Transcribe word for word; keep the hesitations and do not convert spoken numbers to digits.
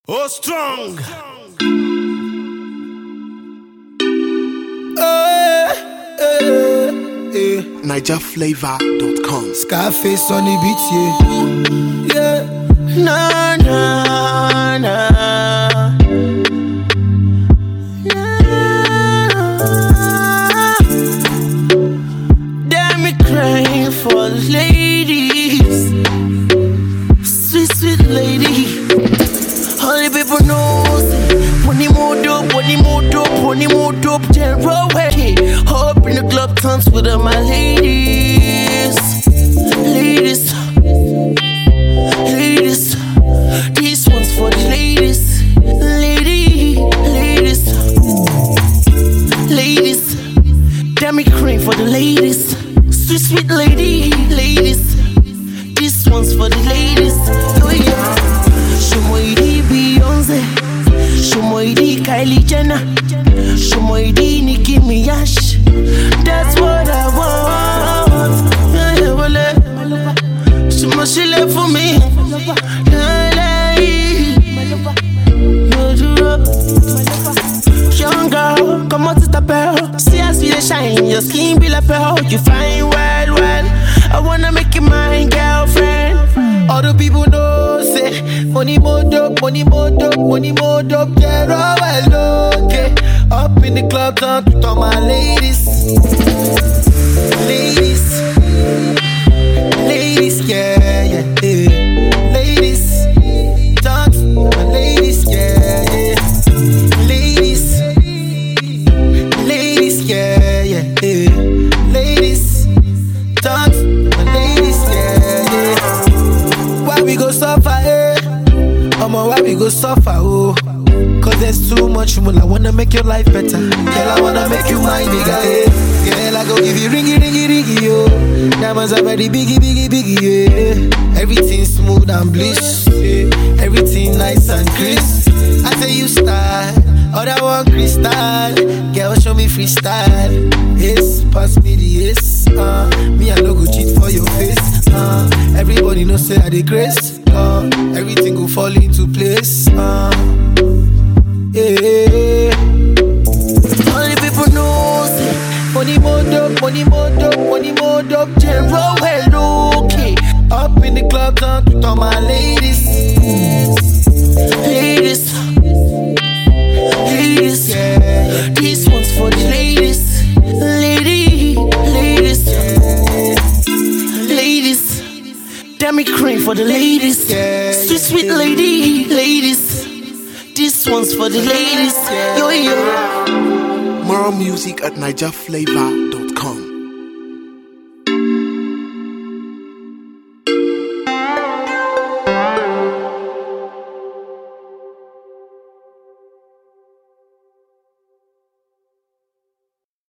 Oh, strong. Niger Flavor dot com. Scarface on the beat, yeah. Yeah. Na na na. Damn me crying for the ladies, sweet sweet lady. Only people knows it. When he moved up, when he moved up, when he moved up, then roll away. Up in the club, dance with all my ladies, ladies, ladies. This one's for the ladies, lady, ladies, ladies. Damn it, cream for the ladies, sweet sweet lady, ladies. This one's for the ladies. Oh yeah. Shumoidi Beyonce, Shumoidi Kylie Jenner, Shumoidi Nicki Minaj. That's what I want. Yeah, yeah, well, Shumo she left for me. Young girl, come on to the pearl. See us we shine, your skin be like pearl. You fine well, well. I wanna make you my girlfriend. All the people know say money more dope, money more dope, money more dope. Yeah, all well okay. Up in the club, talk to all my ladies, ladies, ladies, yeah, yeah, yeah. Ladies, talk to my ladies, yeah, yeah. Ladies, ladies, yeah, yeah, yeah. Ladies, talk to my ladies, yeah, yeah. Why we go suffer, eh? Omo, why we go suffer, oh? Cause there's too much more. I wanna make your life better. Girl, I wanna make you my nigga, eh? Girl, I go give you ringy, ringy, ringy, yo. Diamonds are very biggie, biggie, biggie, yeah. Everything smooth and bliss, yeah. Everything nice and crisp. I say you style, other one crystal. Girl, show me freestyle. Yes, pass me the yes. Uh, me I no go cheat for your face. Uh, everybody know say I dey grace. Uh, everything go fall into place. Uh, yeah. Only people know say money more dope, money more dope, money more dope. General well okay. Up in the club, talk to all my ladies, ladies, ladies. Yeah. This one's for the ladies, lady, ladies, yeah. Ladies. Damn it, cream for the ladies, yeah. Sweet sweet lady, ladies. This one's for the ladies, yo yo. More music at Niger Flavor